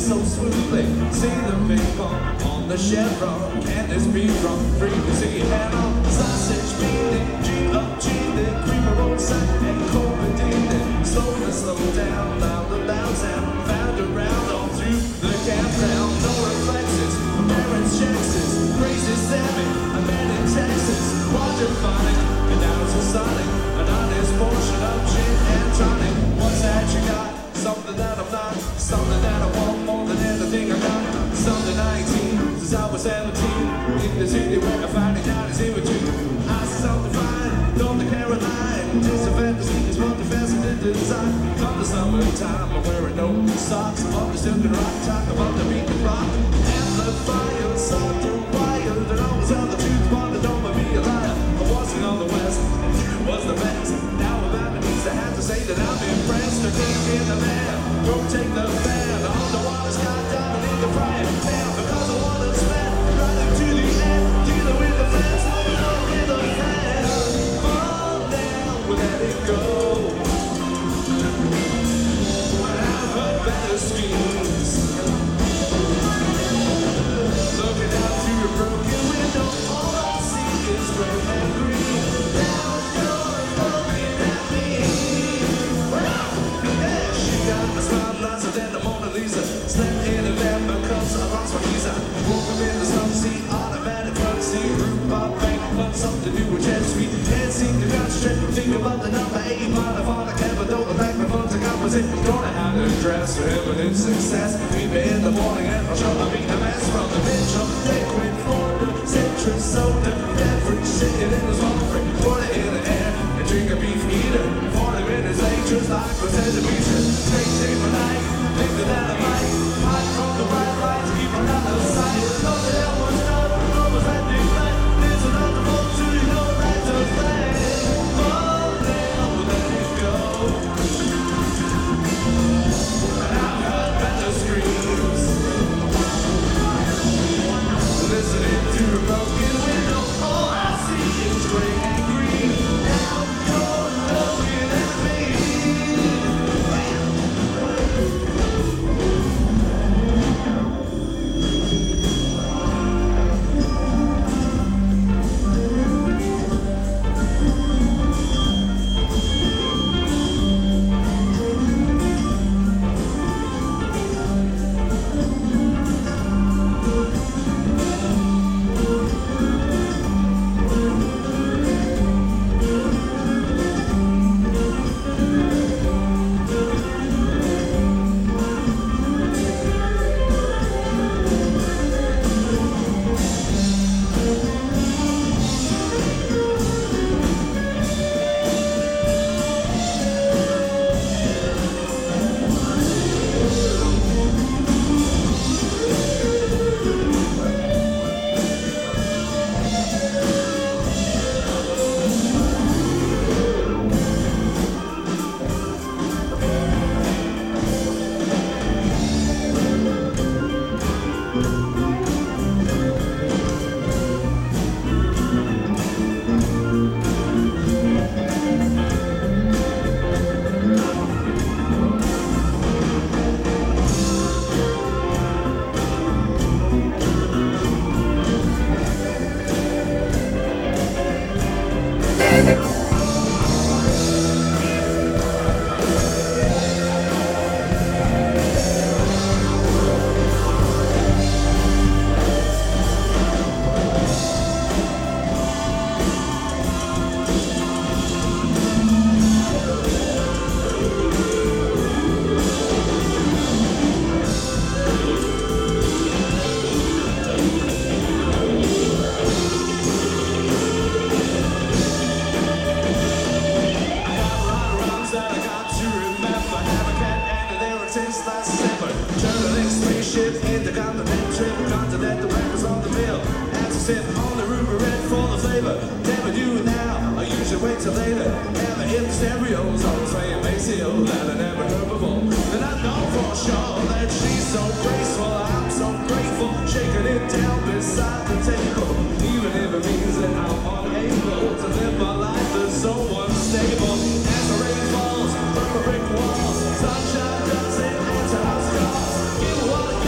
so smoothly. See the people on the chevron. Can this be from frequency? Hello, sausage beating, G-up-G, the creamer roadside, and Copenhagen. Slowly slow down, loud the louds, and found around all through the campground. No reflexes, parents' Jacksons, crazy Sammy, I met in Texas. Quadraphonic, and now it's a sonic, an honest portion of gin and tonic. What's that you got? Something that I'm not, something that I want more than anything I got. Something 19, since I was 17, in the city where I find it out is in between. I see something fine, North Carolina, taste of fantasy is multifaceted design. Come the summertime, I'm wearing no socks, I'm up the silk and rock, talk about the beat the rock. Amplifier, soft and wired, and always tell the truth, but I don't want to be a liar. I wasn't on the west, and you was the best. Now I'm at my knees, I have to say that I'm impressed. I can't get the man, don't take the fan. On the water, skydiving in the frying pan, because I want to spend right up to the end, dealing with the fans, moving on in the fan. Fall down, we'll let it go. When I heard better schemes, looking out through a broken window, all I see is red and green. Now you're looking at me. Yeah, she got my smile nicer than the Mona Lisa. Slept in a van because I lost my visa. Woke up in the sun seat, automatic front seat, roof bar, bank, fun, something to do with jet speed. Can't seem to concentrate, think about the number 8 mile of all I can, but don't back my funds, I got was it. Don't know how to dress for evident success. Meet me in the morning and I'll show I beat a mess from the Mitchell, liquid Florida, citrus soda, beverage, sitting in the smoke free, put it in the air and drink a beef eater. 40 minutes late, just like was at the beach. Straight day for night, thinking that I might hide from the bright lights, keep on out of sight. Know that I was not, almost had to fight. There's another boat to your right to flag. Fall down, we'll let it go. And I've heard better screams, listening to a broken window. All I see is gray and green. Now you're looking at me. Wait till later, and the hip stereos always playing Maceo that I never heard before. And I know for sure that she's so graceful, I'm so grateful, shaking it down beside the table. Even if it means that I'm unable to live my life as so unstable. As the rain falls from the brick walls, sunshine doesn't enter our scars. You wanna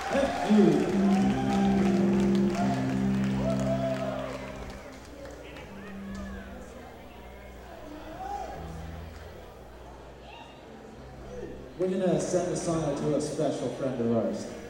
Thank you. We're gonna send a song out to a special friend of ours.